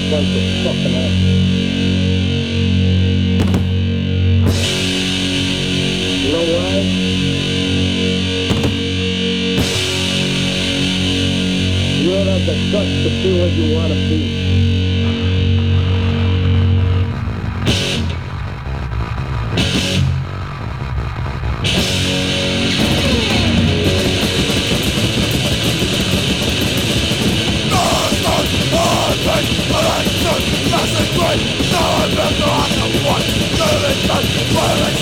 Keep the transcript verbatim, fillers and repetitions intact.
bunch of fucking assholes. You know why? You don't have the guts to be what you want to be. Massive great, now I'm back to ask of what. Living, violence,